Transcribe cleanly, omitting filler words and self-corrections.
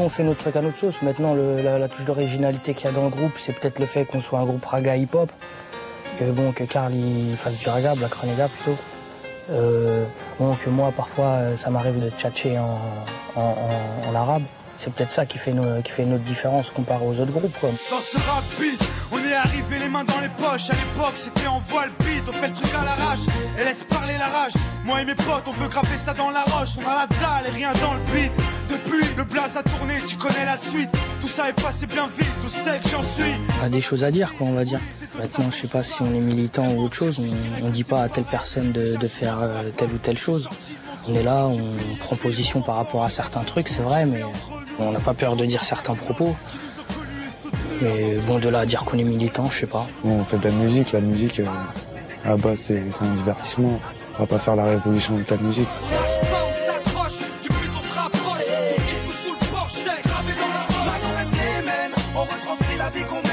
on fait notre truc à notre sauce. Maintenant, la touche d'originalité qu'il y a dans le groupe, c'est peut-être le fait qu'on soit un groupe raga hip-hop. Que Karl il fasse du raga, Black Renega plutôt. Que moi, parfois, ça m'arrive de tchatcher en arabe. C'est peut-être ça qui fait notre différence comparé aux autres groupes, quoi. Dans ce rap bis, on est arrivé les mains dans les poches. À l'époque, c'était en voile beat, on fait le truc à l'arrache et laisse parler la rage. Moi et mes potes, on veut graver ça dans la roche. On a la dalle et rien dans le beat. Depuis, le blaze a tourné, tu connais la suite. Tout ça est passé bien vite, tout sait que j'en suis. On a des choses à dire, quoi, on va dire. Maintenant, je sais pas si on est militant ou autre chose. On dit pas à telle personne de faire telle ou telle chose. On est là, on prend position par rapport à certains trucs, c'est vrai, mais on n'a pas peur de dire certains propos. Mais bon, de là à dire qu'on est militant, je sais pas. On fait de la musique à la base c'est un divertissement. On va pas faire la révolution de ta musique. On retranscrit la vie qu'on